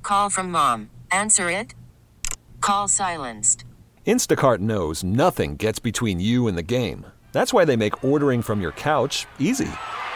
Call from mom. Answer it. Call silenced. Instacart knows nothing gets between you and the game. That's why they make ordering from your couch easy.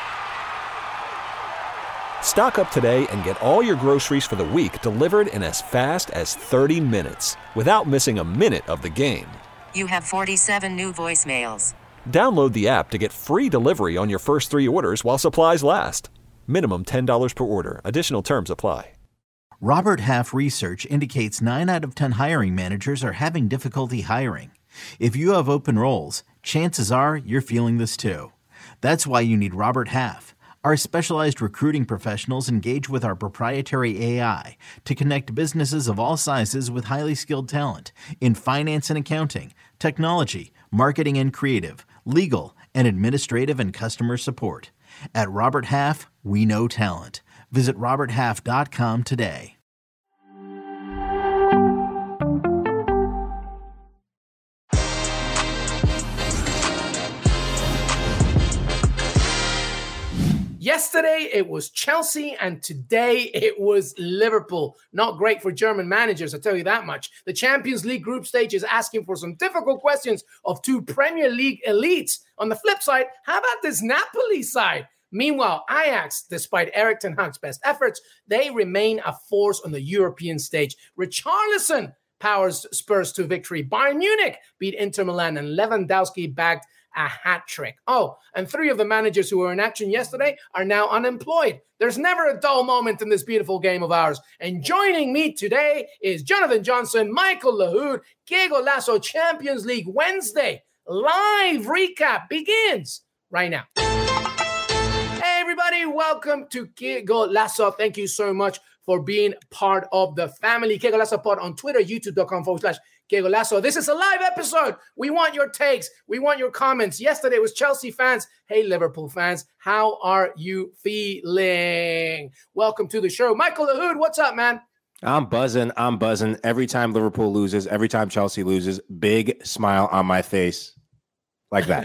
Stock up today and get all your groceries for the week delivered in as fast as 30 minutes without missing a minute of the game. You have 47 new voicemails. Download the app to get free delivery on your first 3 orders while supplies last. Minimum $10 per order. Additional terms apply. Robert Half research indicates 9 out of 10 hiring managers are having difficulty hiring. If you have open roles, chances are you're feeling this too. That's why you need Robert Half. Our specialized recruiting professionals engage with our proprietary AI to connect businesses of all sizes with highly skilled talent in finance and accounting, technology, marketing and creative, legal, and administrative and customer support. At Robert Half, we know talent. Visit roberthalf.com today. Yesterday, it was Chelsea, and today it was Liverpool. Not great for German managers, I'll tell you that much. The Champions League group stage is asking for some difficult questions of 2 Premier League elites. On the flip side, how about this Napoli side? Meanwhile, Ajax, despite Erik ten Hag's best efforts, they remain a force on the European stage. Richarlison powers Spurs to victory. Bayern Munich beat Inter Milan, and Lewandowski bagged a hat trick. Oh, and 3 of the managers who were in action yesterday are now unemployed. There's never a dull moment in this beautiful game of ours. And joining me today is Jonathan Johnson, Michael Lahoud. Que Golazo Champions League Wednesday live recap begins right now. Hey, everybody, welcome to Que Golazo. Thank you so much for being part of the family. Que Golazo Pod on Twitter, youtube.com/Que Golazo. This is a live episode. We want your takes. We want your comments. Yesterday was Chelsea fans. Hey, Liverpool fans, how are you feeling? Welcome to the show. Michael Lahoud, what's up, man? I'm buzzing. Every time Liverpool loses, every time Chelsea loses, big smile on my face. Like that.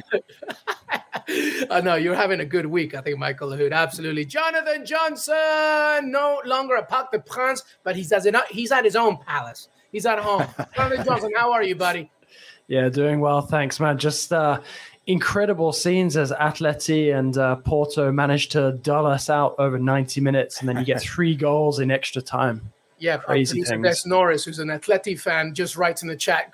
No, you're having a good week, I think, Michael Lahoud. Absolutely. Jonathan Johnson, no longer a Parc des Princes, but he's at his own palace. He's at home. Jonathan Johnson, how are you, buddy? Yeah, doing well. Thanks, man. Just incredible scenes as Atleti and Porto managed to dull us out over 90 minutes, and then you get 3 goals in extra time. Yeah, crazy things. Des Norris, who's an Atleti fan, just writes in the chat,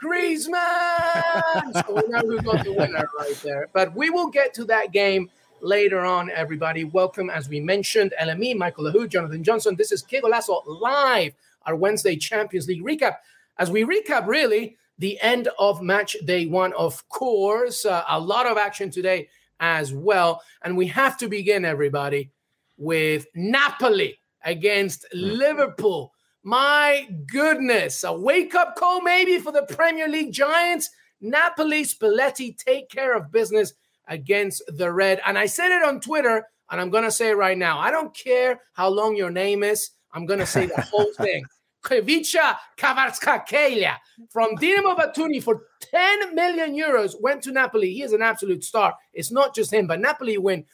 Griezmann! So we know who got the winner right there. But we will get to that game later on, everybody. Welcome, as we mentioned, LME, Michael Lahoud, Jonathan Johnson. This is Que Golazo Live, our Wednesday Champions League recap. As we recap, really, the end of match day 1, of course. A lot of action today as well. And we have to begin, everybody, with Napoli against Liverpool. My goodness, a wake-up call maybe for the Premier League giants. Napoli, Spalletti take care of business against the Red. And I said it on Twitter, and I'm going to say it right now. I don't care how long your name is. I'm going to say the whole thing. Ivica Kvaratskhelia from Dinamo Batumi for 10 million euros went to Napoli. He is an absolute star. It's not just him, but Napoli win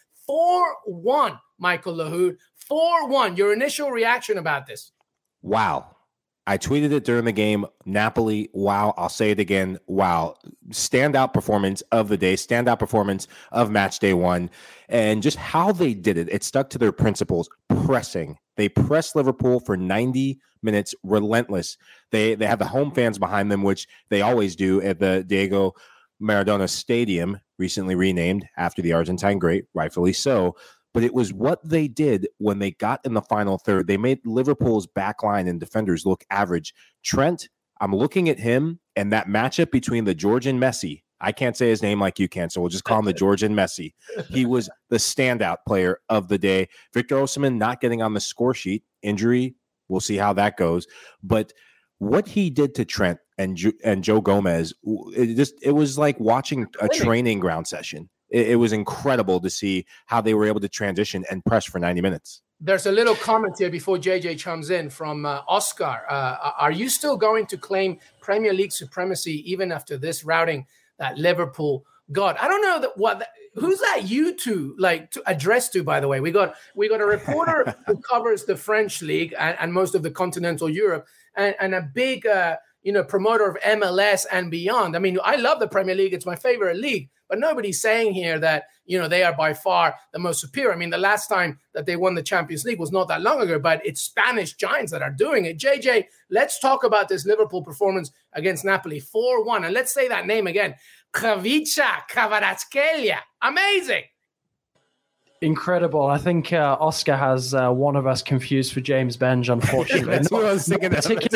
4-1, Michael Lahoud. 4-1. Your initial reaction about this? Wow. I tweeted it during the game. Napoli, wow. I'll say it again. Wow. Standout performance of the day. Standout performance of match day 1. And just how they did it. It stuck to their principles. Pressing. They pressed Liverpool for 90 minutes. Relentless. They have the home fans behind them, which they always do at the Diego Maradona Stadium, recently renamed after the Argentine great, rightfully so. But it was what they did when they got in the final third. They made Liverpool's backline and defenders look average. Trent, I'm looking at him and that matchup between the Georgian Messi. I can't say his name like you can, so we'll just call him the Georgian Messi. He was the standout player of the day. Victor Osimhen not getting on the score sheet. Injury, we'll see how that goes. But what he did to Trent and Joe Gomez, it was like watching a training ground session. It was incredible to see how they were able to transition and press for 90 minutes. There's a little comment here before JJ chimes in from Oscar. Are you still going to claim Premier League supremacy even after this routing that Liverpool God, I don't know who's that you two like to address to, by the way. We got a reporter who covers the French league and most of the continental Europe and a big promoter of MLS and beyond. I mean, I love the Premier League. It's my favorite league, but nobody's saying here that, they are by far the most superior. I mean, the last time that they won the Champions League was not that long ago, but it's Spanish giants that are doing it. JJ, let's talk about this Liverpool performance against Napoli, 4-1. And let's say that name again. Khvicha Kvaratskhelia. Amazing. Incredible. I think Oscar has one of us confused for James Benge, unfortunately. That's what I was thinking.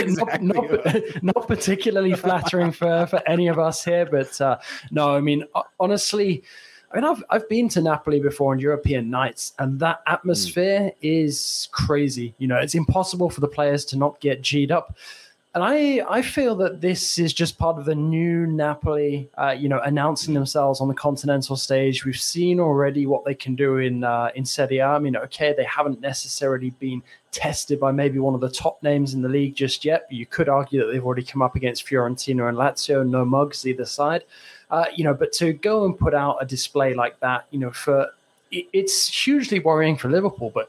Not particularly flattering for any of us here, but no, I mean, honestly, I've been to Napoli before on European nights, and that atmosphere is crazy. It's impossible for the players to not get G'd up. And I feel that this is just part of the new Napoli, announcing themselves on the continental stage. We've seen already what they can do in Serie A. I mean, okay, they haven't necessarily been tested by maybe one of the top names in the league just yet, but you could argue that they've already come up against Fiorentina and Lazio, no mugs either side. But to go and put out a display like that, it's hugely worrying for Liverpool, but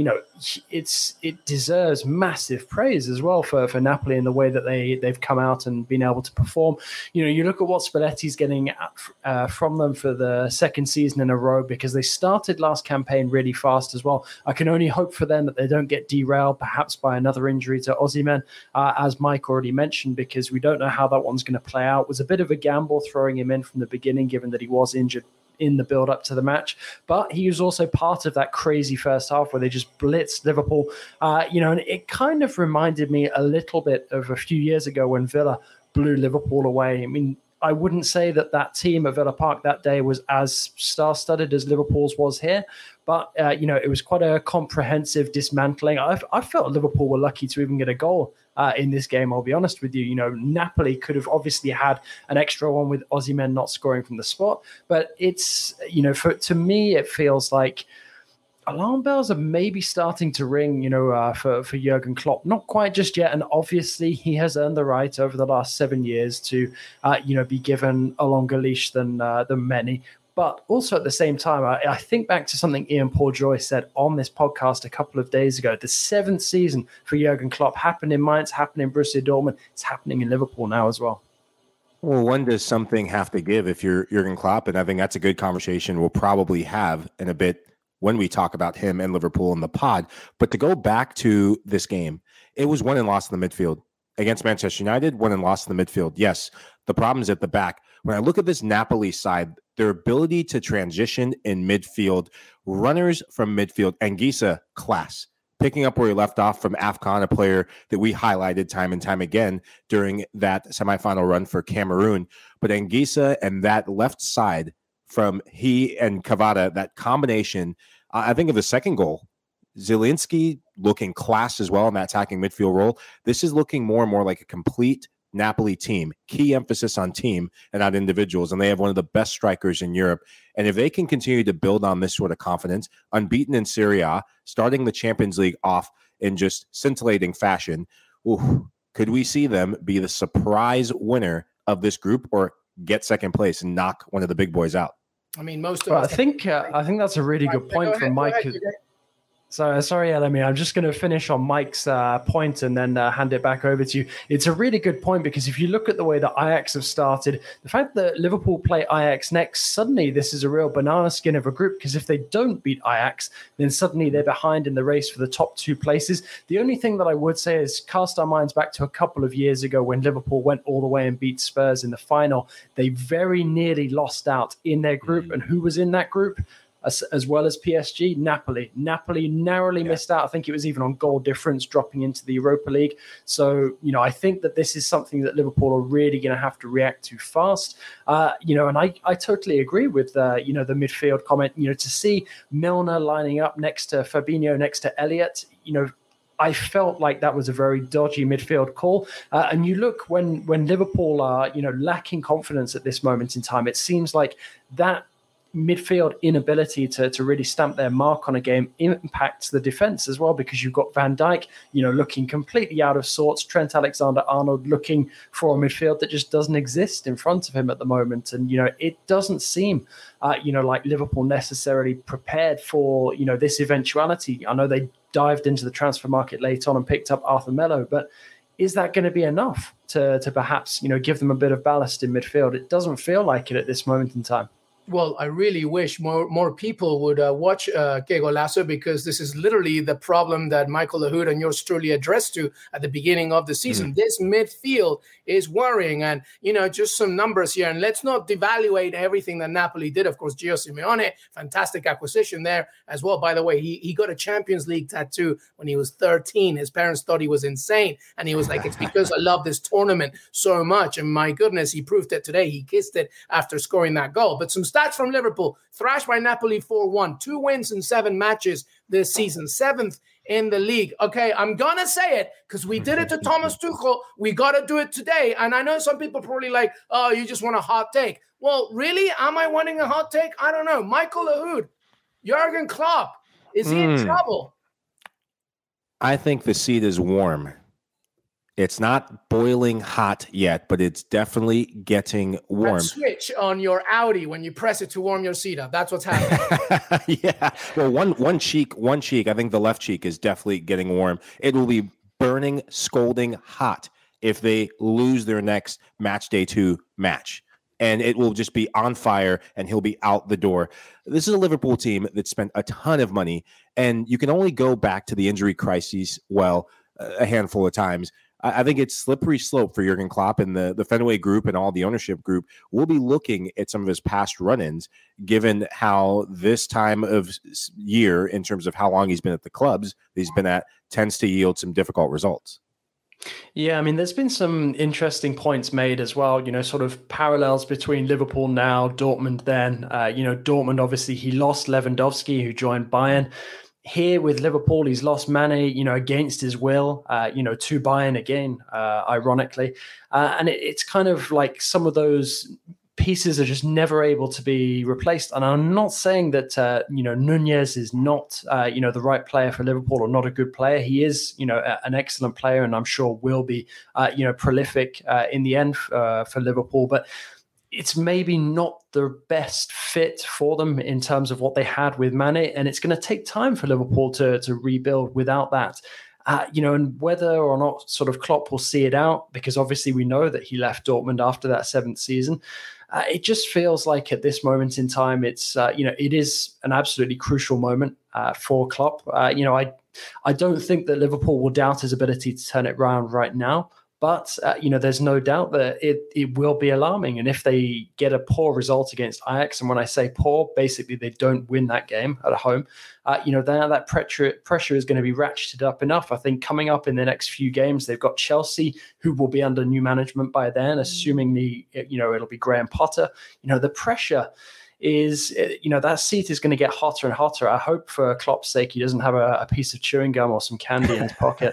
it deserves massive praise as well for Napoli in the way that they've come out and been able to perform. You look at what Spalletti's getting from them for the second season in a row, because they started last campaign really fast as well. I can only hope for them that they don't get derailed perhaps by another injury to Osimhen, as Mike already mentioned, because we don't know how that one's going to play out. It was a bit of a gamble throwing him in from the beginning, given that he was injured in the build up to the match, but he was also part of that crazy first half where they just blitzed Liverpool, and it kind of reminded me a little bit of a few years ago when Villa blew Liverpool away. I mean, I wouldn't say that team at Villa Park that day was as star-studded as Liverpool's was here, but it was quite a comprehensive dismantling. I felt Liverpool were lucky to even get a goal in this game, I'll be honest with you. Napoli could have obviously had an extra one with Osimhen not scoring from the spot, but it's, to me, it feels like alarm bells are maybe starting to ring, for Jurgen Klopp. Not quite just yet, and obviously he has earned the right over the last 7 years to, be given a longer leash than many. But also at the same time, I think back to something Ian Paul Joyce said on this podcast a couple of days ago. The 7th season for Jurgen Klopp happened in Mainz, happened in Borussia Dortmund. It's happening in Liverpool now as well. Well, when does something have to give if you're Jurgen Klopp? And I think that's a good conversation we'll probably have in a bit when we talk about him and Liverpool in the pod. But to go back to this game, it was won and lost in the midfield. Against Manchester United, won and lost in the midfield. Yes, the problem's at the back. When I look at this Napoli side, their ability to transition in midfield, runners from midfield, Anguissa, class. Picking up where he left off from AFCON, a player that we highlighted time and time again during that semifinal run for Cameroon. But Anguissa and that left side from he and Kvara, that combination, I think of the second goal, Zielinski looking class as well in that attacking midfield role. This is looking more and more like a complete Napoli team. Key emphasis on team and not individuals. And they have one of the best strikers in Europe. And if they can continue to build on this sort of confidence, unbeaten in Serie A, starting the Champions League off in just scintillating fashion, could we see them be the surprise winner of this group or get second place and knock one of the big boys out? I mean, most of us. I think that's a really good point from Mike. So sorry, Elemi, I'm just going to finish on Mike's point and then hand it back over to you. It's a really good point because if you look at the way that Ajax have started, the fact that Liverpool play Ajax next, suddenly this is a real banana skin of a group, because if they don't beat Ajax, then suddenly they're behind in the race for the top 2 places. The only thing that I would say is cast our minds back to a couple of years ago when Liverpool went all the way and beat Spurs in the final. They very nearly lost out in their group. And who was in that group? As well as PSG, Napoli. Napoli narrowly missed out. I think it was even on goal difference, dropping into the Europa League. So, I think that this is something that Liverpool are really going to have to react to fast. And I totally agree with, the midfield comment. To see Milner lining up next to Fabinho, next to Elliott, I felt like that was a very dodgy midfield call. And you look when Liverpool are, lacking confidence at this moment in time, it seems like that midfield inability to really stamp their mark on a game impacts the defense as well, because you've got Van Dijk, looking completely out of sorts, Trent Alexander-Arnold looking for a midfield that just doesn't exist in front of him at the moment. And, it doesn't seem, like Liverpool necessarily prepared for, this eventuality. I know they dived into the transfer market late on and picked up Arthur Melo, but is that going to be enough to perhaps, give them a bit of ballast in midfield? It doesn't feel like it at this moment in time. Well, I really wish more people would watch Que Golazo, because this is literally the problem that Michael Lahoud and yours truly addressed to at the beginning of the season. This midfield is worrying, and just some numbers here. And let's not devaluate everything that Napoli did. Of course, Gio Simeone, fantastic acquisition there as well. By the way, he got a Champions League tattoo when he was 13. His parents thought he was insane, and he was like, "It's because I love this tournament so much." And my goodness, he proved it today. He kissed it after scoring that goal. But some stats from Liverpool: thrashed by Napoli 4-1, 2 wins in 7 matches this season, 7th in the league. Okay, I'm going to say it because we did it to Thomas Tuchel. We got to do it today. And I know some people probably like, oh, you just want a hot take. Well, really? Am I wanting a hot take? I don't know. Michael Lahoud, Jurgen Klopp, is he in trouble? I think the seat is warm. It's not boiling hot yet, but it's definitely getting warm. That switch on your Audi when you press it to warm your seat up. That's what's happening. Yeah. Well, one cheek. I think the left cheek is definitely getting warm. It will be burning, scolding hot if they lose their next match day 2 match. And it will just be on fire, and he'll be out the door. This is a Liverpool team that spent a ton of money, and you can only go back to the injury crises, a handful of times. I think it's slippery slope for Jurgen Klopp, and the Fenway Group and all the ownership group will be looking at some of his past run-ins, given how this time of year, in terms of how long he's been at the clubs he's been at, tends to yield some difficult results. Yeah, I mean, there's been some interesting points made as well, sort of parallels between Liverpool now, Dortmund then. Dortmund, obviously, he lost Lewandowski, who joined Bayern. Here with Liverpool, he's lost Mane, against his will, to Bayern again, ironically. And it's kind of like some of those pieces are just never able to be replaced. And I'm not saying that, Nunez is not, the right player for Liverpool or not a good player. He is, an excellent player, and I'm sure will be, prolific in the end for Liverpool. But it's maybe not the best fit for them in terms of what they had with Mane, and it's going to take time for Liverpool to rebuild without that. And whether or not sort of Klopp will see it out, because obviously we know that he left Dortmund after that 7th season. It just feels like at this moment in time, it's, it is an absolutely crucial moment for Klopp. I don't think that Liverpool will doubt his ability to turn it around right now. But, there's no doubt that it will be alarming. And if they get a poor result against Ajax, and when I say poor, basically they don't win that game at home, that pressure is going to be ratcheted up enough. I think coming up in the next few games, they've got Chelsea, who will be under new management by then, assuming it'll be Graham Potter. The pressure is, that seat is going to get hotter and hotter. I hope for Klopp's sake he doesn't have a piece of chewing gum or some candy in his pocket.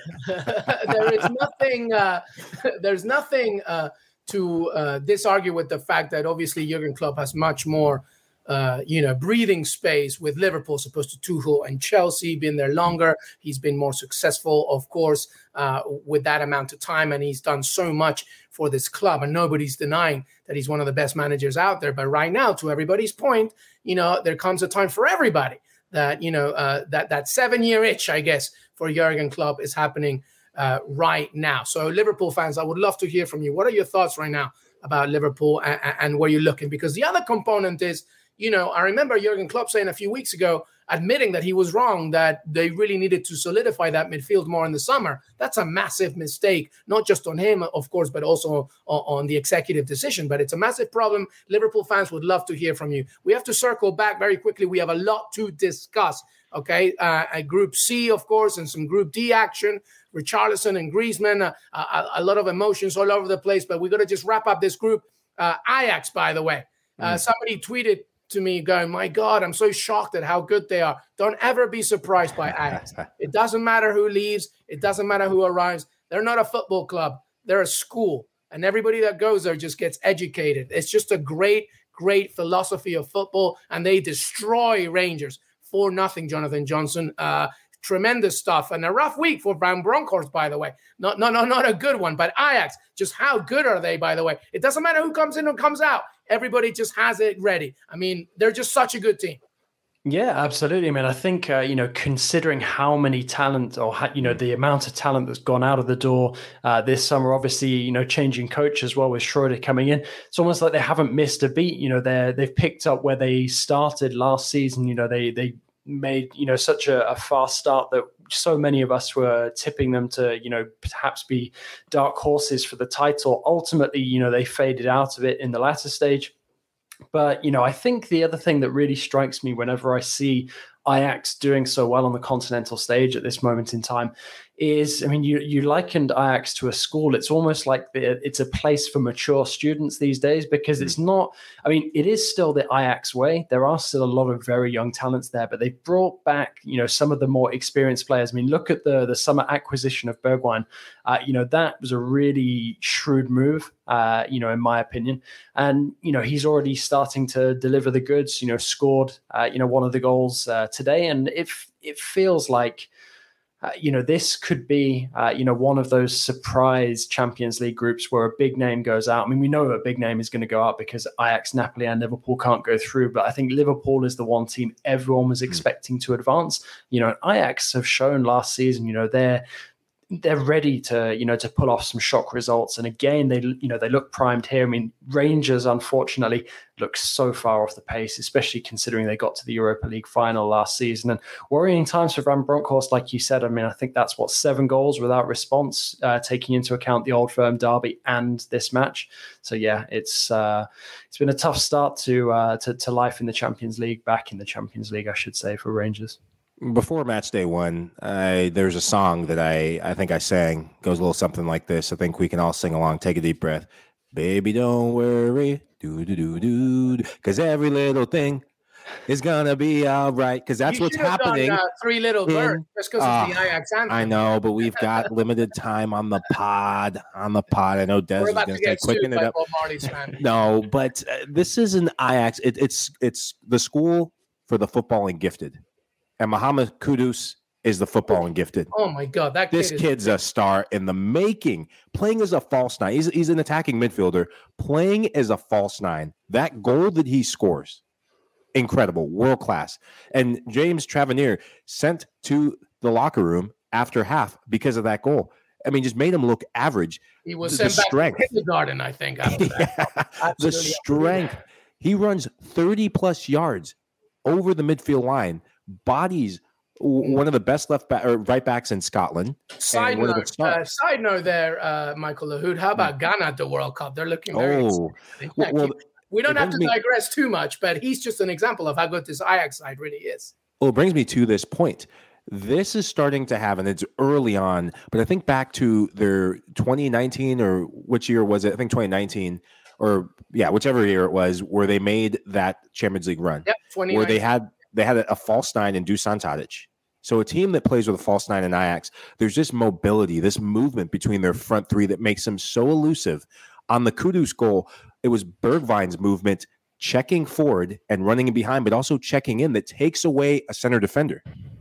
There's nothing to disargue with the fact that obviously Jurgen Klopp has much more breathing space with Liverpool, as opposed to Tuchel and Chelsea. Been there longer. He's been more successful, of course, with that amount of time, and he's done so much for this club. And nobody's denying that he's one of the best managers out there. But right now, to everybody's point, there comes a time for everybody that that 7-year itch, I guess, for Jurgen Klopp is happening right now. So, Liverpool fans, I would love to hear from you. What are your thoughts right now about Liverpool and where you're looking? Because the other component is, I remember Jurgen Klopp saying a few weeks ago, admitting that he was wrong, that they really needed to solidify that midfield more in the summer. That's a massive mistake, not just on him, of course, but also on the executive decision. But it's a massive problem. Liverpool fans would love to hear from you. We have to circle back very quickly. We have a lot to discuss. Okay, Group C, of course, and some Group D action. Richarlison and Griezmann, a lot of emotions all over the place. But we got to just wrap up this group. Ajax, by the way, somebody tweeted to me going, my God, I'm so shocked at how good they are. Don't ever be surprised by Ajax. It doesn't matter who leaves. It doesn't matter who arrives. They're not a football club. They're a school. And everybody that goes there just gets educated. It's just a great great philosophy of football, and they destroy Rangers 4-0, Jonathan Johnson. Tremendous stuff, and a rough week for Van Bronckhorst, by the way. Not a good one, but Ajax, just how good are they, by the way? It doesn't matter who comes in or comes out. Everybody just has it ready. I mean, they're just such a good team. Yeah, absolutely. I mean, I think, considering how many talent or, the amount of talent that's gone out of the door this summer, obviously, changing coach as well with Schroeder coming in, it's almost like they haven't missed a beat. They've picked up where they started last season. They made, such a fast start that so many of us were tipping them to, perhaps be dark horses for the title. Ultimately, they faded out of it in the latter stage. But, I think the other thing that really strikes me whenever I see Ajax doing so well on the continental stage at this moment in time is, I mean, you likened Ajax to a school. It's almost like it's a place for mature students these days, because it's not, I mean, it is still the Ajax way. There are still a lot of very young talents there, but they've brought back, some of the more experienced players. I mean, look at the summer acquisition of Bergwijn. That was a really shrewd move, in my opinion. And, he's already starting to deliver the goods, scored, one of the goals today. And it feels like, this could be, one of those surprise Champions League groups where a big name goes out. I mean, we know a big name is going to go out because Ajax, Napoli, and Liverpool can't go through. But I think Liverpool is the one team everyone was expecting to advance. And Ajax have shown last season, they're ready to, to pull off some shock results. And again, they look primed here. I mean, Rangers, unfortunately, look so far off the pace, especially considering they got to the Europa League final last season. And worrying times for Van Bronckhorst, like you said. I mean, I think that's 7 goals without response, taking into account the Old Firm derby and this match. So yeah, it's been a tough start to life in the Champions League, back in the Champions League, I should say, for Rangers. Before match day one, there's a song that I think I sang. Goes a little something like this. I think we can all sing along. Take a deep breath. Baby, don't worry. Do. Because every little thing is going to be all right. Because that's what's happening. Three Little Birds, just because it's the Ajax anthem. I know, but we've got limited time on the pod. I know Des is going to start quicking it up. No, but this is an Ajax. It's the school for the footballing gifted. And Mohamed Kudus is the footballing gifted. Oh my God, this kid's a star in the making. Playing as a false nine, he's an attacking midfielder. Playing as a false nine, that goal that he scores, incredible, world class. And James Tavernier sent to the locker room after half because of that goal. I mean, just made him look average. He was sent back to kindergarten, I think. After that, the strength. He runs 30 plus yards over the midfield line. Bodies one of the best right backs in Scotland. Side note there, Michael Lahoud. How about Ghana at the World Cup? They're looking very exciting. We don't have to digress too much, but he's just an example of how good this Ajax side really is. Well, it brings me to this point. This is starting to have, and it's early on, but I think back to their 2019 or which year was it? I think 2019 or whichever year it was, where they made that Champions League run. Yep, 2019. Where they had a false nine in Dusan Tadic. So a team that plays with a false nine in Ajax, there's this mobility, this movement between their front three that makes them so elusive. On the Kudus goal, it was Bergwijn's movement checking forward and running in behind, but also checking in that takes away a center defender.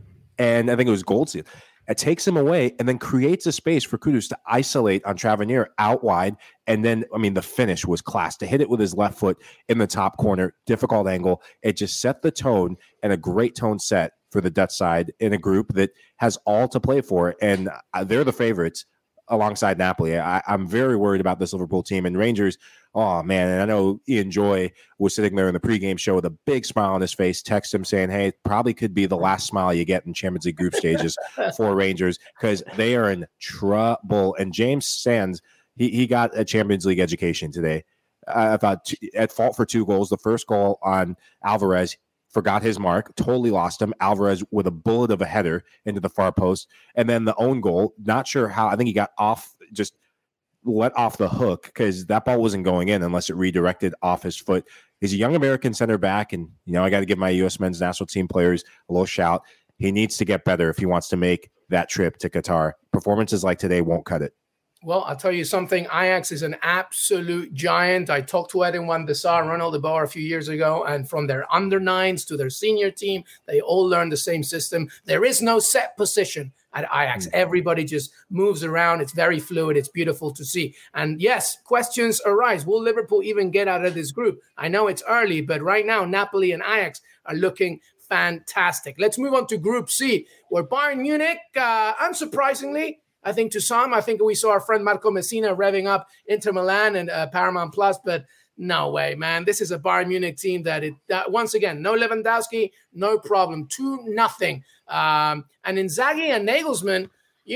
And I think it was Goldstein. It takes him away and then creates a space for Kudus to isolate on Tavernier out wide. And then, I mean, the finish was class. To hit it with his left foot in the top corner, difficult angle. It just set the tone, and a great tone set for the Dutch side in a group that has all to play for. And they're the favorites alongside Napoli. I'm very worried about this Liverpool team. And Rangers, oh man, and I know Ian Joy was sitting there in the pregame show with a big smile on his face, text him saying, hey, it probably could be the last smile you get in Champions League group stages for Rangers, because they are in trouble. And James Sands, he got a Champions League education today. I thought at fault for 2 goals. The first goal on Alvarez, forgot his mark, totally lost him. Alvarez with a bullet of a header into the far post. And then the own goal, not sure how. I think he got off, just let off the hook, because that ball wasn't going in unless it redirected off his foot. He's a young American center back, and I got to give my U.S. men's national team players a little shout. He needs to get better if he wants to make that trip to Qatar. Performances like today won't cut it. Well, I'll tell you something. Ajax is an absolute giant. I talked to Edwin van der Sar and Ronald de Boer a few years ago, and from their under-9s to their senior team, they all learn the same system. There is no set position at Ajax. Everybody just moves around. It's very fluid. It's beautiful to see. And yes, questions arise. Will Liverpool even get out of this group? I know it's early, but right now, Napoli and Ajax are looking fantastic. Let's move on to Group C, where Bayern Munich, unsurprisingly, I think to some, I think we saw our friend Marco Messina revving up Inter Milan and Paramount Plus, but no way, man. This is a Bayern Munich team that once again, no Lewandowski, no problem, 2-0. And Inzaghi and Nagelsmann,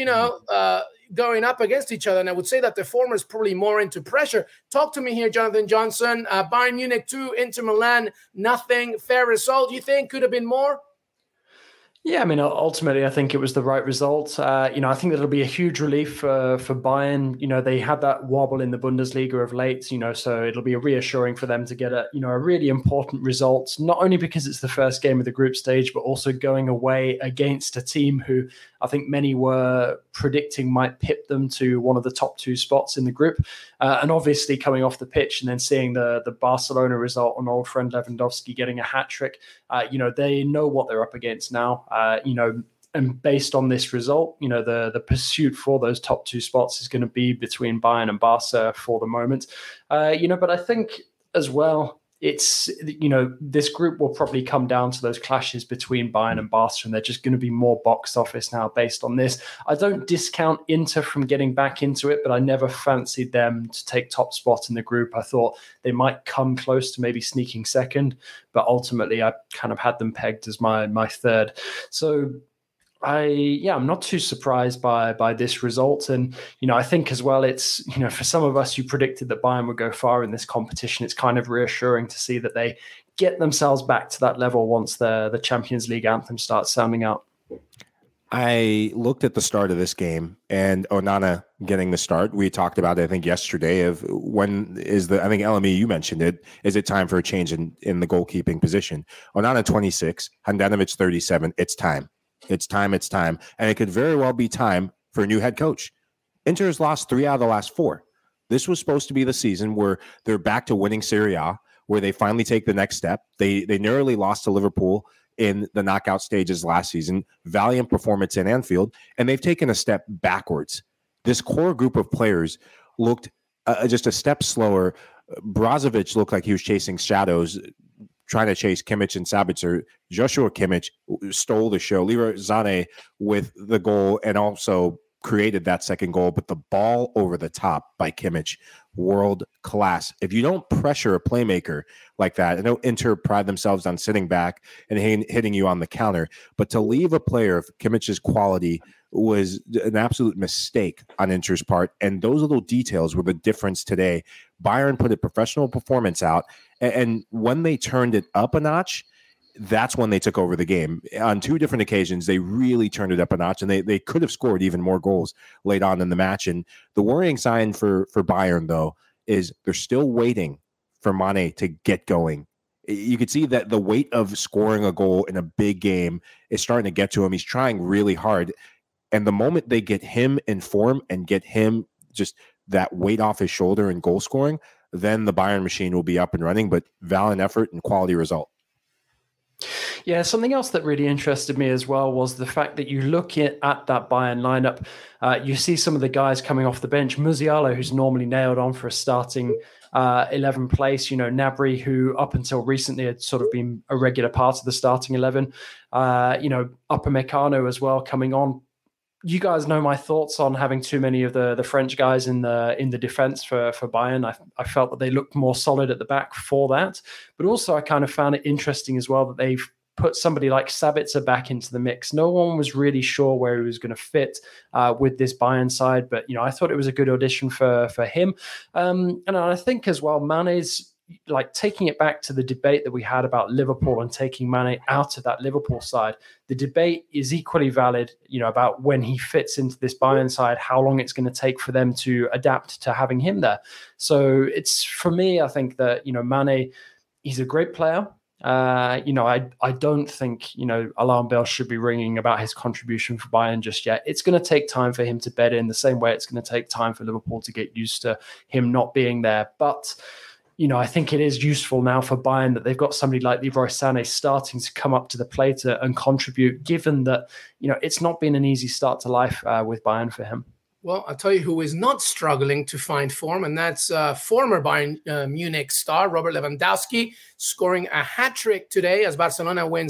going up against each other. And I would say that the former is probably more into pressure. Talk to me here, Jonathan Johnson. Bayern Munich 2, Inter Milan, nothing. Fair result, you think? Could have been more? Yeah, I mean, ultimately, I think it was the right result. I think that'll be a huge relief for Bayern. They had that wobble in the Bundesliga of late, so it'll be reassuring for them to get a really important result, not only because it's the first game of the group stage, but also going away against a team who I think many were predicting might pip them to one of the top 2 spots in the group. And obviously coming off the pitch and then seeing the Barcelona result on old friend Lewandowski getting a hat-trick, they know what they're up against now. And based on this result, the pursuit for those top 2 spots is going to be between Bayern and Barca for the moment. But I think as well, it's, this group will probably come down to those clashes between Bayern and Barca, and they're just going to be more box office now based on this. I don't discount Inter from getting back into it, but I never fancied them to take top spot in the group. I thought they might come close to maybe sneaking second, but ultimately I kind of had them pegged as my third. So I'm not too surprised by this result. And, I think as well, it's, for some of us who predicted that Bayern would go far in this competition, it's kind of reassuring to see that they get themselves back to that level once the Champions League anthem starts sounding out. I looked at the start of this game and Onana getting the start. We talked about it, I think, yesterday of when is I think LME, you mentioned it. Is it time for a change in the goalkeeping position? Onana 26, Handanovic 37. It's time. It's time. And it could very well be time for a new head coach. Inter has lost 3 out of the last 4. This was supposed to be the season where they're back to winning Serie A, where they finally take the next step. They narrowly lost to Liverpool in the knockout stages last season. Valiant performance in Anfield, and they've taken a step backwards. This core group of players looked just a step slower. Brozovic looked like he was chasing shadows, trying to chase Kimmich and Sabitzer. Joshua Kimmich stole the show. Leroy Sané with the goal and also created that second goal, but the ball over the top by Kimmich, world class. If you don't pressure a playmaker like that, I know Inter pride themselves on sitting back and hitting you on the counter, but to leave a player of Kimmich's quality was an absolute mistake on Inter's part. And those little details were the difference today. Bayern put a professional performance out, and when they turned it up a notch, that's when they took over the game. On 2 different occasions, they really turned it up a notch, and they could have scored even more goals late on in the match. And the worrying sign for Bayern, though, is they're still waiting for Mane to get going. You could see that the weight of scoring a goal in a big game is starting to get to him. He's trying really hard. And the moment they get him in form and get him just that weight off his shoulder in goal scoring, then the Bayern machine will be up and running, but valiant effort and quality result. Yeah, something else that really interested me as well was the fact that you look at that Bayern lineup, you see some of the guys coming off the bench. Musiala, who's normally nailed on for a starting 11 place, Gnabry, who up until recently had sort of been a regular part of the starting 11, Upamecano as well coming on. You guys know my thoughts on having too many of the French guys in the defense for Bayern. I felt that they looked more solid at the back for that. But also I kind of found it interesting as well that they've put somebody like Sabitzer back into the mix. No one was really sure where he was going to fit with this Bayern side. But, I thought it was a good audition for him. And I think as well, Mane's like taking it back to the debate that we had about Liverpool and taking Mane out of that Liverpool side. The debate is equally valid, about when he fits into this Bayern side, how long it's going to take for them to adapt to having him there. So it's, for me, I think that, Mane, he's a great player. I don't think, alarm bells should be ringing about his contribution for Bayern just yet. It's going to take time for him to bed in the same way it's going to take time for Liverpool to get used to him not being there. But, I think it is useful now for Bayern that they've got somebody like Leroy Sané starting to come up to the plate and contribute, given that, it's not been an easy start to life with Bayern for him. Well, I'll tell you who is not struggling to find form, and that's former Bayern Munich star Robert Lewandowski, scoring a hat-trick today as Barcelona wins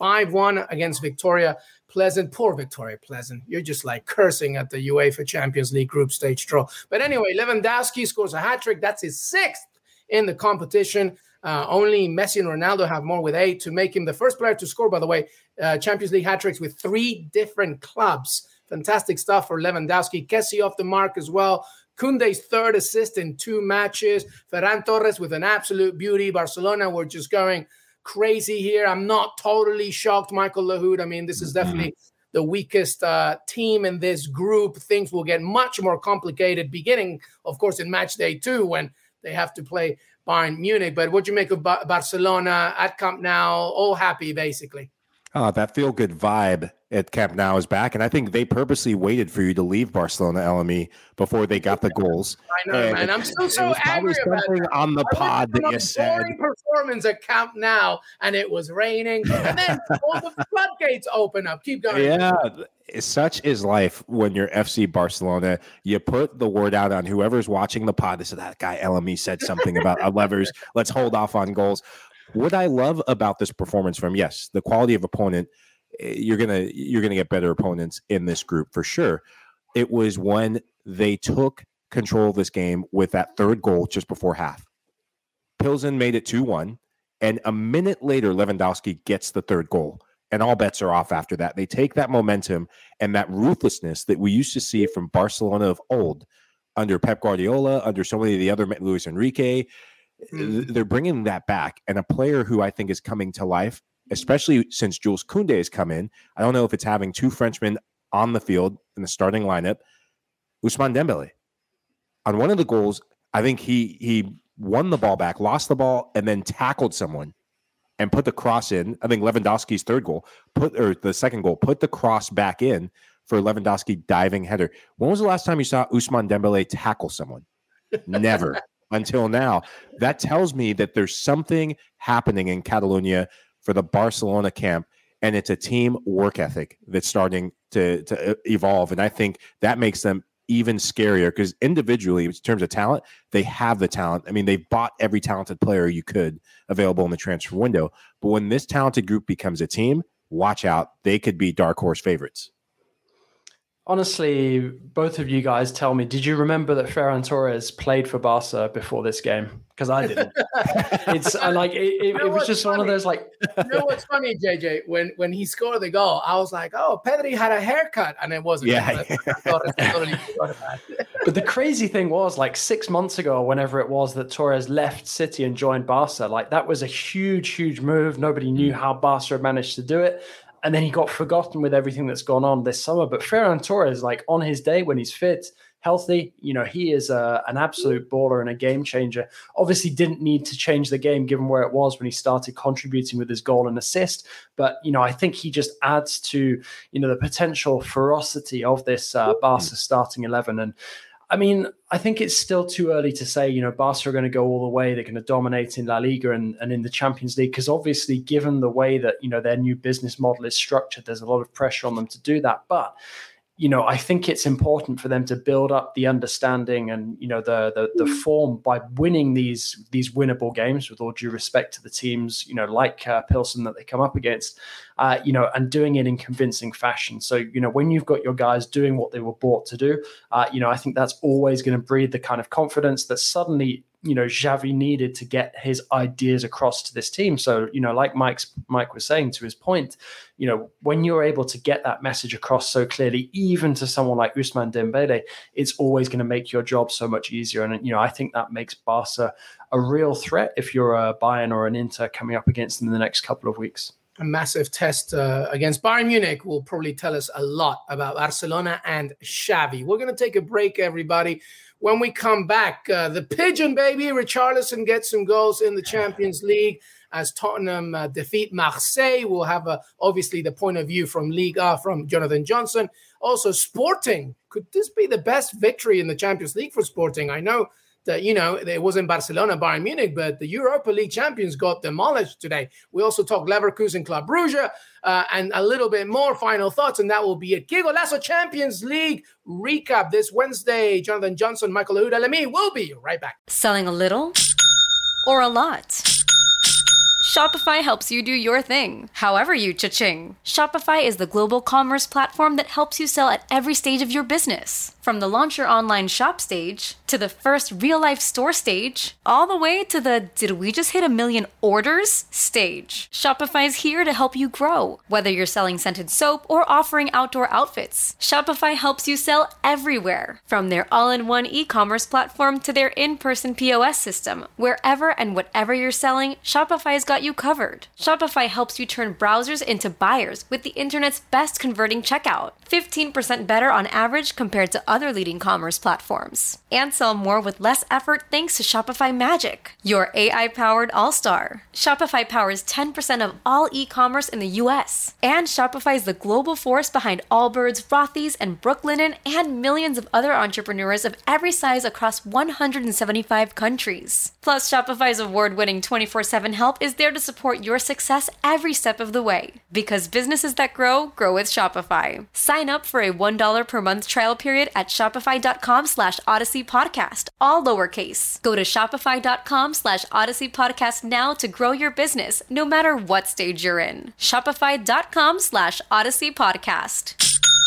5-1 against Victoria Pleasant. Poor Victoria Pleasant. You're just like cursing at the UEFA Champions League group stage draw. But anyway, Lewandowski scores a hat-trick. That's his 6th in the competition. Only Messi and Ronaldo have more with 8 to make him the first player to score, by the way, Champions League hat-tricks with 3 different clubs. Fantastic stuff for Lewandowski. Kessie off the mark as well. Koundé's 3rd assist in 2 matches. Ferran Torres with an absolute beauty. Barcelona were just going crazy here. I'm not totally shocked, Michael Lahoud. I mean, this is definitely the weakest team in this group. Things will get much more complicated beginning, of course, in match day 2 when they have to play Bayern Munich. But what do you make of Barcelona at Camp Nou? All happy, basically. Oh, that feel-good vibe at Camp Nou is back, and I think they purposely waited for you to leave Barcelona, LME, before they got the goals. I know, man. I'm still so angry about it. On the pod that you said. Boring performance at Camp Nou, and it was raining, and then all the floodgates open up. Keep going. Yeah, such is life when you're FC Barcelona. You put the word out on whoever's watching the pod. They said, that guy LME said something about levers. Let's hold off on goals. What I love about this performance from, yes, the quality of opponent, you're gonna get better opponents in this group for sure. It was when they took control of this game with that 3rd goal just before half. Pilsen made it 2-1, and a minute later, Lewandowski gets the 3rd goal, and all bets are off after that. They take that momentum and that ruthlessness that we used to see from Barcelona of old, under Pep Guardiola, under so many of the other, Luis Enrique. They're bringing that back, and a player who I think is coming to life, especially since Jules Koundé has come in. I don't know if it's having 2 Frenchmen on the field in the starting lineup. Ousmane Dembele. On one of the goals, I think he won the ball back, lost the ball, and then tackled someone and put the cross in. I think Lewandowski's 3rd goal, the 2nd goal, put the cross back in for Lewandowski diving header. When was the last time you saw Ousmane Dembele tackle someone? Never. Until now. That tells me that there's something happening in Catalonia for the Barcelona camp, and it's a team work ethic that's starting to evolve. And I think that makes them even scarier because individually, in terms of talent, they have the talent. I mean, they've bought every talented player you could available in the transfer window. But when this talented group becomes a team, watch out. They could be dark horse favorites. Honestly, both of you guys tell me, did you remember that Ferran Torres played for Barca before this game? Because I didn't. It was just funny? One of those like. You know what's funny, JJ? When he scored the goal, I was like, "Oh, Pedri had a haircut," and it wasn't. Yeah. But the crazy thing was, like 6 months ago, whenever it was that Torres left City and joined Barca, like that was a huge move. Nobody knew how Barca had managed to do it. And then he got forgotten with everything that's gone on this summer. But Ferran Torres, like on his day when he's fit, healthy, he is an absolute baller and a game changer. Obviously didn't need to change the game given where it was when he started contributing with his goal and assist. But, I think he just adds to, the potential ferocity of this Barca starting 11. And I mean, I think it's still too early to say, Barca are going to go all the way. They're going to dominate in La Liga and in the Champions League, because obviously given the way that, their new business model is structured, there's a lot of pressure on them to do that. But, I think it's important for them to build up the understanding and, the form by winning these winnable games, with all due respect to the teams, like Pilsen that they come up against, and doing it in convincing fashion. So, when you've got your guys doing what they were brought to do, I think that's always going to breed the kind of confidence that suddenly, Xavi needed to get his ideas across to this team. So, like Mike was saying, to his point, when you're able to get that message across so clearly, even to someone like Ousmane Dembele, it's always going to make your job so much easier. And, I think that makes Barca a real threat if you're a Bayern or an Inter coming up against them in the next couple of weeks. a massive test against Bayern Munich will probably tell us a lot about Barcelona and Xavi. We're going to take a break, everybody. When we come back, the Pigeon, baby, Richarlison gets some goals in the Champions League as Tottenham defeat Marseille. We'll have, obviously, the point of view from Liga from Jonathan Johnson. Also, Sporting. Could this be the best victory in the Champions League for Sporting? I know that, it wasn't Barcelona, Bayern Munich, but the Europa League champions got demolished today. We also talk Leverkusen, Club Brugge, and a little bit more final thoughts, and that will be it. Qué Golazo Champions League recap this Wednesday. Jonathan Johnson, Michael Lahoud, and me will be right back. Selling a little or a lot? Shopify helps you do your thing, however you cha-ching. Shopify is the global commerce platform that helps you sell at every stage of your business. From the launch your online shop stage, to the first real-life store stage, all the way to the did we just hit 1 million orders stage. Shopify's here to help you grow. Whether you're selling scented soap or offering outdoor outfits, Shopify helps you sell everywhere. From their all-in-one e-commerce platform to their in-person POS system, wherever and whatever you're selling, Shopify's got you covered. Shopify helps you turn browsers into buyers with the internet's best converting checkout. 15% better on average compared to other leading commerce platforms. And sell more with less effort thanks to Shopify Magic, your AI-powered all-star. Shopify powers 10% of all e-commerce in the US. And Shopify is the global force behind Allbirds, Rothy's, and Brooklinen, and millions of other entrepreneurs of every size across 175 countries. Plus, Shopify's award-winning 24/7 help is there to support your success every step of the way. Because businesses that grow with Shopify. Sign up for a $1 per month trial period at shopify.com/Odyssey Podcast, all lowercase. Go to shopify.com/Odyssey Podcast now to grow your business, no matter what stage you're in. Shopify.com/Odyssey Podcast.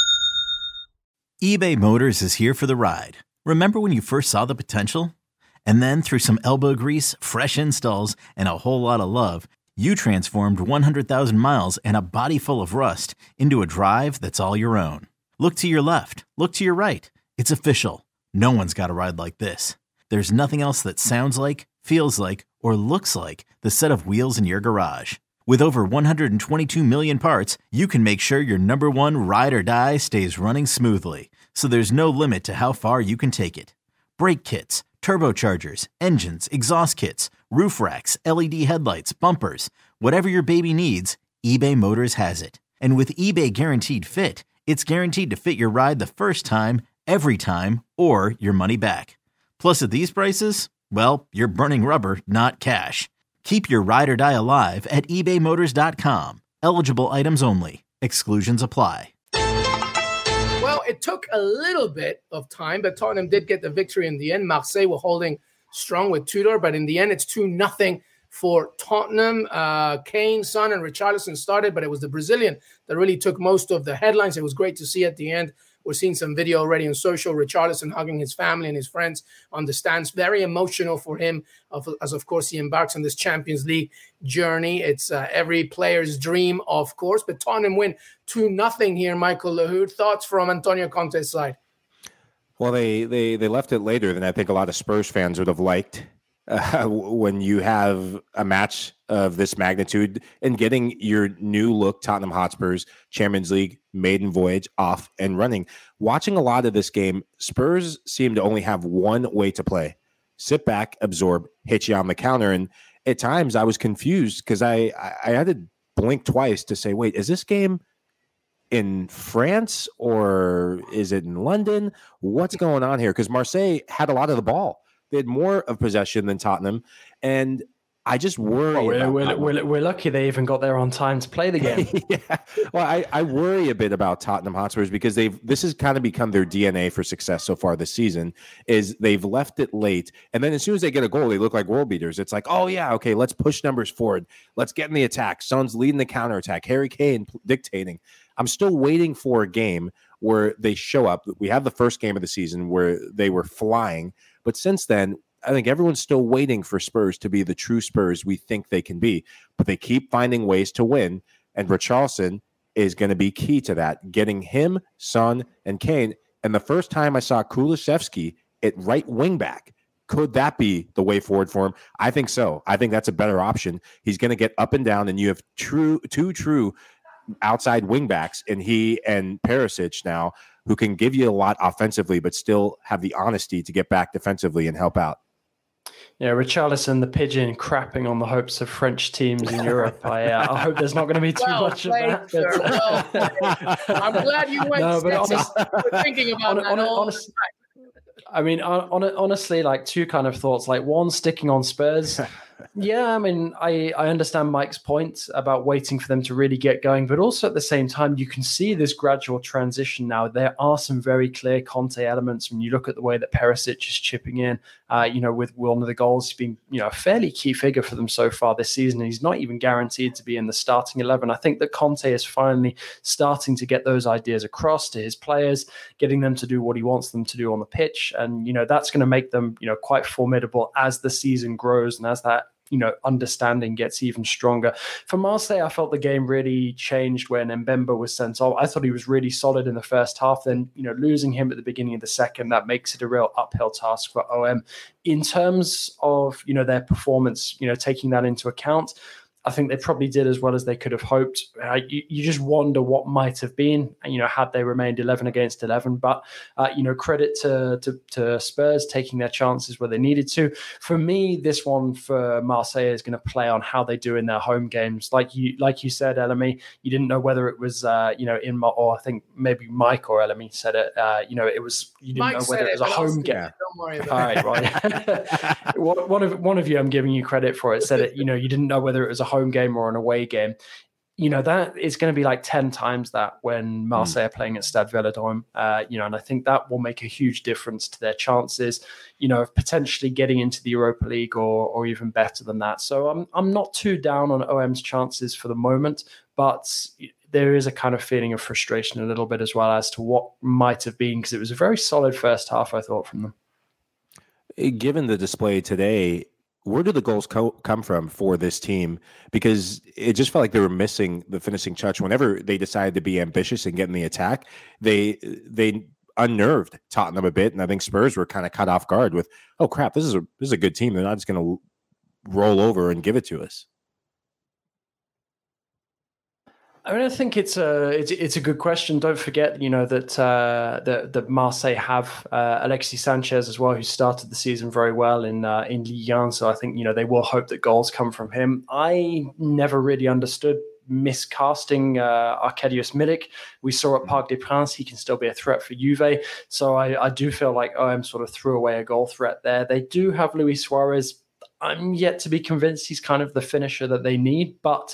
eBay Motors is here for the ride. Remember when you first saw the potential? And then through some elbow grease, fresh installs, and a whole lot of love, you transformed 100,000 miles and a body full of rust into a drive that's all your own. Look to your left. Look to your right. It's official. No one's got a ride like this. There's nothing else that sounds like, feels like, or looks like the set of wheels in your garage. With over 122 million parts, you can make sure your number one ride or die stays running smoothly. So there's no limit to how far you can take it. Brake kits, turbochargers, engines, exhaust kits, roof racks, LED headlights, bumpers, whatever your baby needs, eBay Motors has it. And with eBay Guaranteed Fit, it's guaranteed to fit your ride the first time, every time, or your money back. Plus at these prices, well, you're burning rubber, not cash. Keep your ride or die alive at ebaymotors.com. Eligible items only. Exclusions apply. Well, it took a little bit of time, but Tottenham did get the victory in the end. Marseille were holding strong with Tudor, but in the end, it's 2-0 for Tottenham. Kane, Son, and Richarlison started, but it was the Brazilian that really took most of the headlines. It was great to see at the end. We're seeing some video already on social. Richarlison hugging his family and his friends on the stands. Very emotional for him, as of course he embarks on this Champions League journey. It's every player's dream, of course. But Tottenham win 2-0 here. Michael Lahoud, thoughts from Antonio Conte's side? Well, they left it later than I think a lot of Spurs fans would have liked. When you have a match of this magnitude and getting your new look Tottenham Hotspurs Champions League maiden voyage off and running. Watching a lot of this game, Spurs seem to only have one way to play. Sit back, absorb, hit you on the counter. And at times I was confused because I had to blink twice to say, wait, is this game in France or is it in London? What's going on here? Because Marseille had a lot of the ball. They had more of possession than Tottenham, and I just worry. We're lucky they even got there on time to play the game. Yeah. Well, I worry a bit about Tottenham Hotspurs because this has kind of become their DNA for success so far this season. Is they've left it late, and then as soon as they get a goal, they look like world beaters. It's like, oh yeah, okay, let's push numbers forward. Let's get in the attack. Son's leading the counterattack. Harry Kane dictating. I'm still waiting for a game where they show up. We have the first game of the season where they were flying. But since then, I think everyone's still waiting for Spurs to be the true Spurs we think they can be. But they keep finding ways to win. And Richarlison is going to be key to that. Getting him, Son, and Kane. And the first time I saw Kulusevski at right wing back, Could that be the way forward for him? I think so. I think that's a better option. He's going to get up and down, and you have two true outside wingbacks, and he and Perisic now, who can give you a lot offensively, but still have the honesty to get back defensively and help out. Yeah, Richarlison, the pigeon, crapping on the hopes of French teams in Europe. I hope there's not going to be too much of that. But, I'm glad you went thinking about that. I mean, honestly, like two kind of thoughts. Like one, sticking on Spurs. Yeah, I mean, I understand Mike's point about waiting for them to really get going, but also at the same time, you can see this gradual transition now. There are some very clear Conte elements when you look at the way that Perisic is chipping in, with one of the goals. He's been, a fairly key figure for them so far this season, and he's not even guaranteed to be in the starting 11. I think that Conte is finally starting to get those ideas across to his players, getting them to do what he wants them to do on the pitch. And, that's going to make them, quite formidable as the season grows and as that, understanding gets even stronger. For Marseille, I felt the game really changed when Mbemba was sent off. I thought he was really solid in the first half. Then, losing him at the beginning of the second, that makes it a real uphill task for OM. In terms of, their performance, taking that into account, I think they probably did as well as they could have hoped. You just wonder what might have been, had they remained 11 against 11. But, credit to Spurs taking their chances where they needed to. For me, this one for Marseille is going to play on how they do in their home games. Like you said, Elemi, you didn't know whether it was, or I think maybe Mike or Elemi said it. It was, you didn't know whether it was a home game. Don't worry about All right, right. one of you, I'm giving you credit for it, said it. You didn't know whether it was a home game or an away game. That is going to be like 10 times that when Marseille are playing at Stade Velodrome. And I think that will make a huge difference to their chances, of potentially getting into the Europa League or even better than that. So I'm not too down on OM's chances for the moment, but there is a kind of feeling of frustration a little bit as well as to what might have been, because it was a very solid first half, I thought, from them. Given the display today, where do the goals come from for this team? Because it just felt like they were missing the finishing touch. Whenever they decided to be ambitious and get in the attack, they unnerved Tottenham a bit, and I think Spurs were kind of caught off guard with, oh crap, this is a good team. They're not just going to roll over and give it to us. I mean, I think it's a good question. Don't forget, that Marseille have Alexis Sanchez as well, who started the season very well in Ligue 1. So I think they will hope that goals come from him. I never really understood miscasting Arkadiusz Milik. We saw at Parc des Princes he can still be a threat for Juve. So I do feel like OM sort of threw away a goal threat there. They do have Luis Suarez. I'm yet to be convinced he's kind of the finisher that they need, but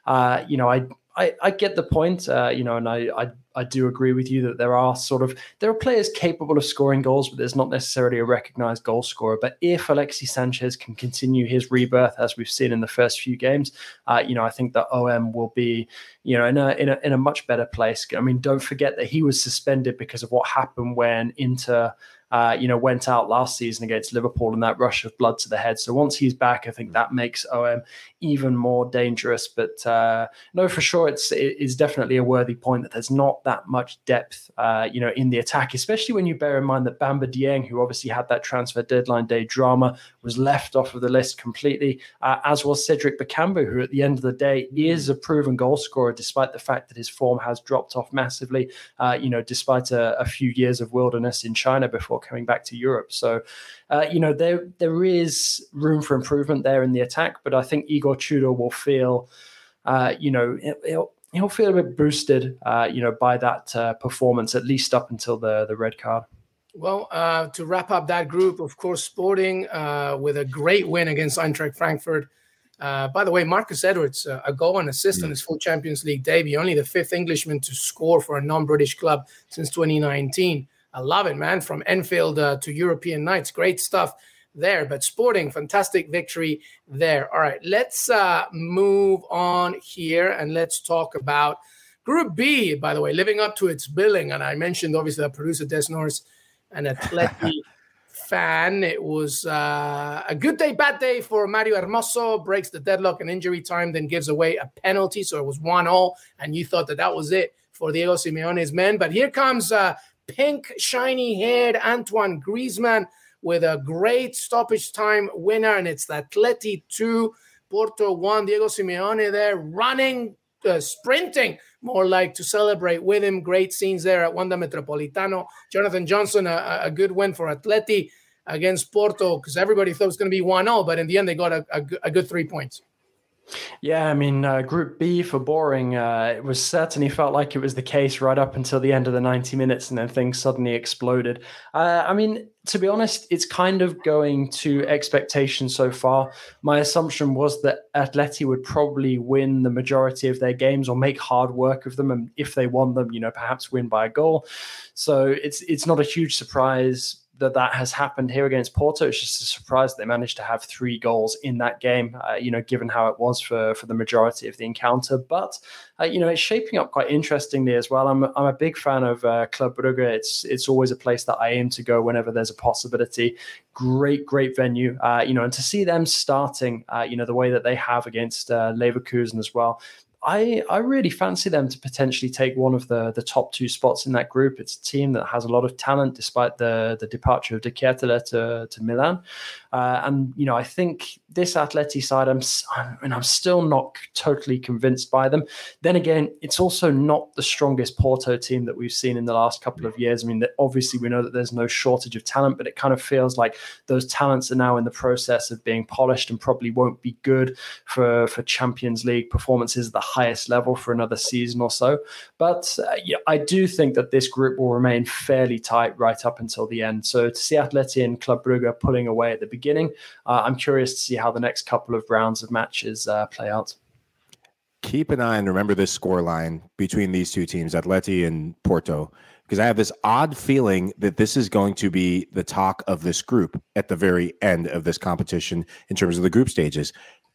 I get the point, and I do agree with you that there are players capable of scoring goals, but there's not necessarily a recognized goal scorer. But if Alexis Sanchez can continue his rebirth as we've seen in the first few games, I think that OM will be, in a much better place. I mean, don't forget that he was suspended because of what happened when Inter went out last season against Liverpool in that rush of blood to the head. So once he's back, I think that makes OM even more dangerous. But no, for sure, it is definitely a worthy point that there's not that much depth, in the attack, especially when you bear in mind that Bamba Dieng, who obviously had that transfer deadline day drama, was left off of the list completely, as was Cedric Bakambu, who at the end of the day is a proven goal scorer, despite the fact that his form has dropped off massively, despite a few years of wilderness in China before coming back to Europe. So, there is room for improvement there in the attack, but I think Igor Tudor will feel, he'll feel a bit boosted, by that performance, at least up until the red card. Well, to wrap up that group, of course, Sporting with a great win against Eintracht Frankfurt. By the way, Marcus Edwards, a goal and assist in his full Champions League debut, only the fifth Englishman to score for a non-British club since 2019. I love it, man. From Enfield to European nights. Great stuff there. But Sporting, fantastic victory there. All right, let's move on here and let's talk about Group B, by the way, living up to its billing. And I mentioned, obviously, the producer Des Norris, an Atleti fan. It was a good day, bad day for Mario Hermoso. Breaks the deadlock and injury time, then gives away a penalty. So it was 1-1, and you thought that was it for Diego Simeone's men. But here comes pink, shiny-haired Antoine Griezmann with a great stoppage time winner, and it's the Atleti 2, Porto 1. Diego Simeone there running, sprinting, more like, to celebrate with him. Great scenes there at Wanda Metropolitano. Jonathan Johnson, a good win for Atleti against Porto, because everybody thought it was going to be 1-0, but in the end they got a good 3 points. Yeah, I mean, Group B for boring. It was certainly felt like it was the case right up until the end of the 90 minutes, and then things suddenly exploded. I mean, to be honest, it's kind of going to expectations so far. My assumption was that Atleti would probably win the majority of their games or make hard work of them, and if they won them, perhaps win by a goal. So it's not a huge surprise that has happened here against Porto. It's just a surprise they managed to have 3 goals in that game, given how it was for the majority of the encounter. But, it's shaping up quite interestingly as well. I'm a big fan of Club Brugge. It's always a place that I aim to go whenever there's a possibility. Great venue, and to see them starting, the way that they have against Leverkusen as well. I really fancy them to potentially take one of the top 2 spots in that group. It's a team that has a lot of talent despite the departure of De Ketelaere to Milan. And I think this Atleti side, I'm still not totally convinced by them. Then again, it's also not the strongest Porto team that we've seen in the last couple of years. I mean, obviously we know that there's no shortage of talent, but it kind of feels like those talents are now in the process of being polished and probably won't be good for Champions League performances at the highest level for another season or so. But I do think that this group will remain fairly tight right up until the end. So to see Atleti and Club Brugge pulling away at the beginning, I'm curious to see how the next couple of rounds of matches play out. Keep an eye and remember this scoreline between these two teams, Atleti and Porto, because I have this odd feeling that this is going to be the talk of this group at the very end of this competition in terms of the group stages.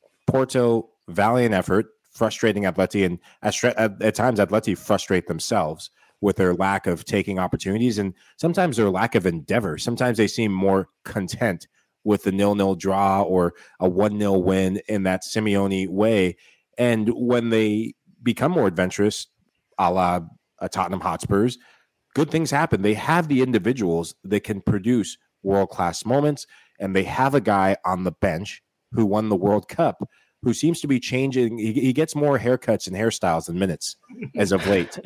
Porto, valiant effort, frustrating Atleti, and at times Atleti frustrate themselves with their lack of taking opportunities and sometimes their lack of endeavor. Sometimes they seem more content with the 0-0 draw or a 1-0 win in that Simeone way. And when they become more adventurous, a la Tottenham Hotspurs, good things happen. They have the individuals that can produce world-class moments, and they have a guy on the bench who won the World Cup, who seems to be changing. He gets more haircuts and hairstyles than minutes as of late.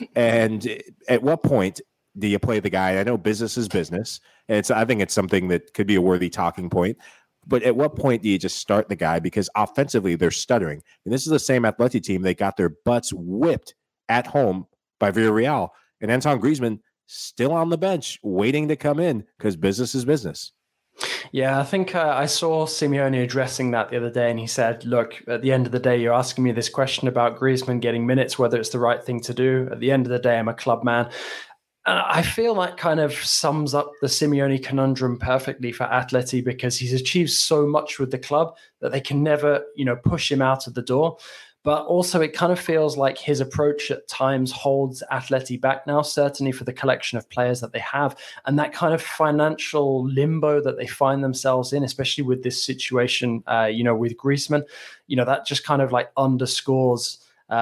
And at what point do you play the guy? I know business is business, and I think it's something that could be a worthy talking point. But at what point do you just start the guy? Because offensively, they're stuttering. And this is the same Atleti team. They got their butts whipped at home by Villarreal. And Antoine Griezmann still on the bench, waiting to come in because business is business. Yeah, I think I saw Simeone addressing that the other day, and he said, look, at the end of the day, you're asking me this question about Griezmann getting minutes, whether it's the right thing to do. At the end of the day, I'm a club man. And I feel that kind of sums up the Simeone conundrum perfectly for Atleti, because he's achieved so much with the club that they can never, push him out of the door. But also it kind of feels like his approach at times holds Atleti back now, certainly for the collection of players that they have. And that kind of financial limbo that they find themselves in, especially with this situation, with Griezmann, that just kind of like underscores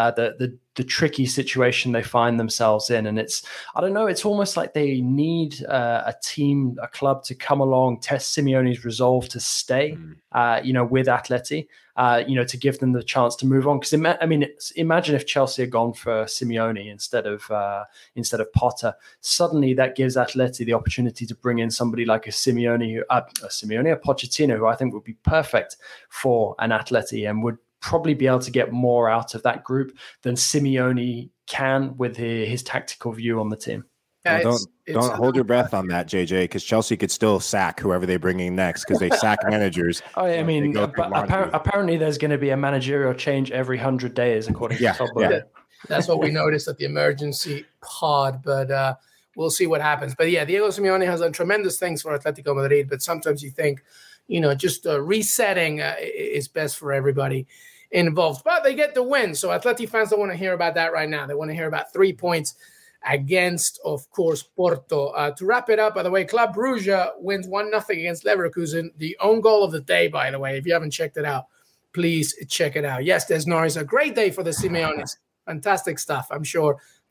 the tricky situation they find themselves in. And it's almost like they need a club to come along, test Simeone's resolve to stay, with Atleti, to give them the chance to move on. Because imagine if Chelsea had gone for Simeone instead of Potter. Suddenly that gives Atleti the opportunity to bring in somebody like a Pochettino, who I think would be perfect for an Atleti and would probably be able to get more out of that group than Simeone can with his tactical view on the team. Yeah, well, don't hold your breath on that, JJ, because Chelsea could still sack whoever they bring in next, because they sack managers. Oh, yeah, apparently there's going to be a managerial change every 100 days, according to Todd. Yeah. That's what we noticed at the emergency pod, but we'll see what happens. But yeah, Diego Simeone has done tremendous things for Atletico Madrid, but sometimes you think, just resetting is best for everybody involved. But they get the win, so Atleti fans don't want to hear about that right now. They want to hear about 3 points against, of course, Porto. To wrap it up, by the way, Club Brugge wins 1-0 against Leverkusen. The own goal of the day, by the way. If you haven't checked it out, please check it out. Yes, Des Norris, a great day for the Simeones. Fantastic stuff. I'm sure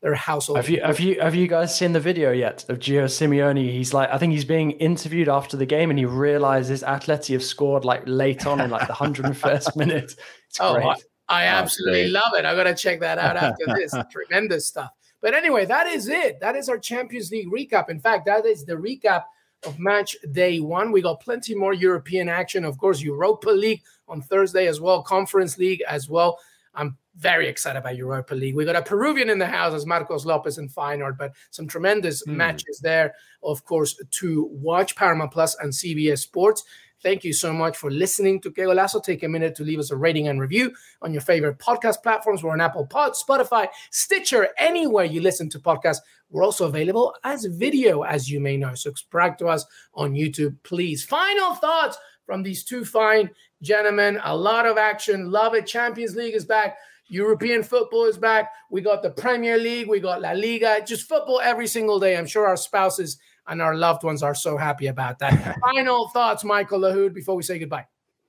their household. Have you guys seen the video yet of Gio Simeone? He's like, I think he's being interviewed after the game, and he realizes Atleti have scored like late on in like the 101st minute. It's great. I absolutely love it. I'm going to check that out after this. Tremendous stuff. But anyway, that is it. That is our Champions League recap. In fact, that is the recap of match day 1. We got plenty more European action. Of course, Europa League on Thursday as well. Conference League as well. I'm very excited about Europa League. We got a Peruvian in the house as Marcos Lopez and Feyenoord, but some tremendous matches there, of course, to watch. Paramount Plus and CBS Sports. Thank you so much for listening to Que Golazo. Take a minute to leave us a rating and review on your favorite podcast platforms. We're on Apple Pod, Spotify, Stitcher, anywhere you listen to podcasts. We're also available as video, as you may know. So subscribe to us on YouTube, please. Final thoughts from these two fine gentlemen. A lot of action. Love it. Champions League is back. European football is back. We got the Premier League. We got La Liga. Just football every single day. I'm sure our spouses and our loved ones are so happy about that. Final thoughts, Michael Lahoud, before we say goodbye.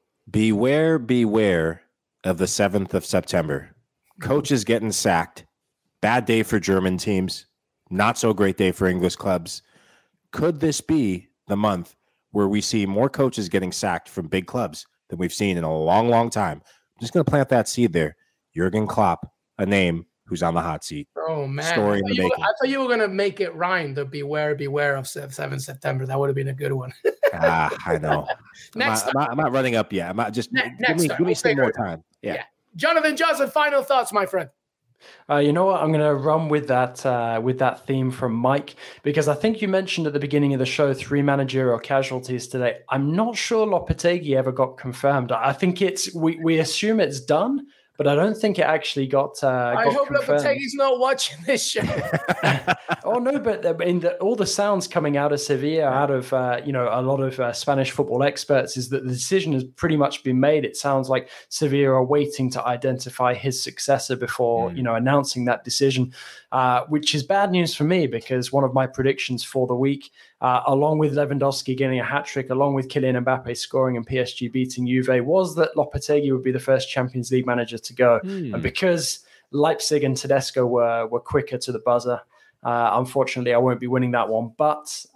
Beware of the 7th of September. Coaches getting sacked. Bad day for German teams. Not so great day for English clubs. Could this be the month where we see more coaches getting sacked from big clubs than we've seen in a long, long time? I'm just going to plant that seed there. Jurgen Klopp, a name who's on the hot seat. Oh, man. Story in the making. I thought you were going to make it rhyme, the beware of 7th September. That would have been a good one. I know. I'm not running up yet. I'm not just give me some more time. Yeah. Jonathan Johnson, final thoughts, my friend. You know what? I'm going to run with that theme from Mike, because I think you mentioned at the beginning of the show 3 managerial casualties today. I'm not sure Lopetegui ever got confirmed. I think we assume it's done, but I don't think it actually got I hope Lopetegui's not watching this show. Oh, no, but all the sounds coming out of Sevilla, out of a lot of Spanish football experts, is that the decision has pretty much been made. It sounds like Sevilla are waiting to identify his successor before announcing that decision, which is bad news for me, because one of my predictions for the week, along with Lewandowski getting a hat-trick, along with Kylian Mbappe scoring and PSG beating Juve, was that Lopetegui would be the first Champions League manager to go. And because Leipzig and Tedesco were quicker to the buzzer, unfortunately, I won't be winning that one. But,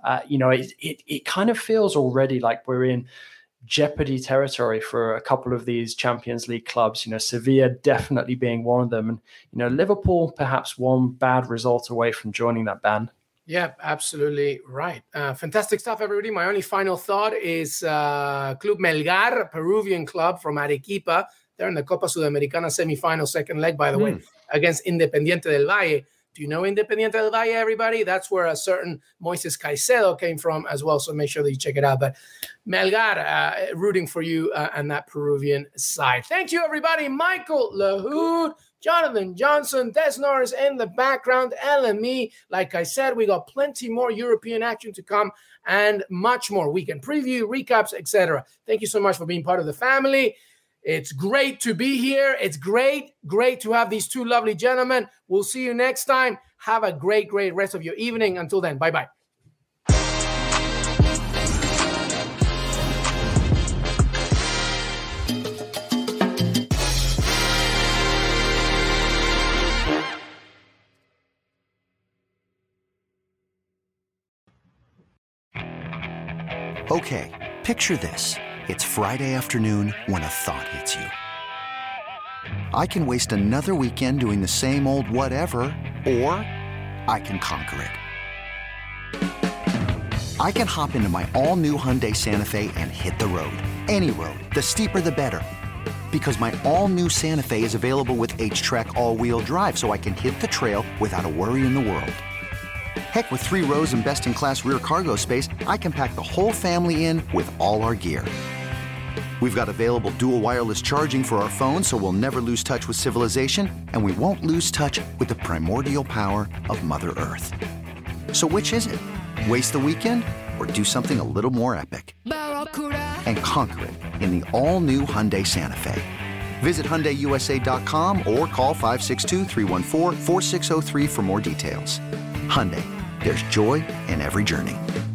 it kind of feels already like we're in jeopardy territory for a couple of these Champions League clubs, Sevilla definitely being one of them. And, Liverpool, perhaps one bad result away from joining that band. Yeah, absolutely right. Fantastic stuff, everybody. My only final thought is Club Melgar, a Peruvian club from Arequipa. They're in the Copa Sudamericana semifinal, second leg, by the way, against Independiente del Valle. Do you know Independiente del Valle, everybody? That's where a certain Moises Caicedo came from as well, so make sure that you check it out. But Melgar, rooting for you and that Peruvian side. Thank you, everybody. Michael Lahoud, Jonathan Johnson, Des Norris in the background, LME. Like I said, we got plenty more European action to come and much more. Weekend preview, recaps, etc. Thank you so much for being part of the family. It's great to be here. It's great to have these two lovely gentlemen. We'll see you next time. Have a great rest of your evening. Until then, bye-bye. Okay, picture this. It's Friday afternoon when a thought hits you. I can waste another weekend doing the same old whatever, or I can conquer it. I can hop into my all-new Hyundai Santa Fe and hit the road. Any road. The steeper, the better. Because my all-new Santa Fe is available with H-Track all-wheel drive, so I can hit the trail without a worry in the world. Heck, with 3 rows and best-in-class rear cargo space, I can pack the whole family in with all our gear. We've got available dual wireless charging for our phones, so we'll never lose touch with civilization, and we won't lose touch with the primordial power of Mother Earth. So which is it? Waste the weekend or do something a little more epic? And conquer it in the all-new Hyundai Santa Fe. Visit HyundaiUSA.com or call 562-314-4603 for more details. Hyundai, there's joy in every journey.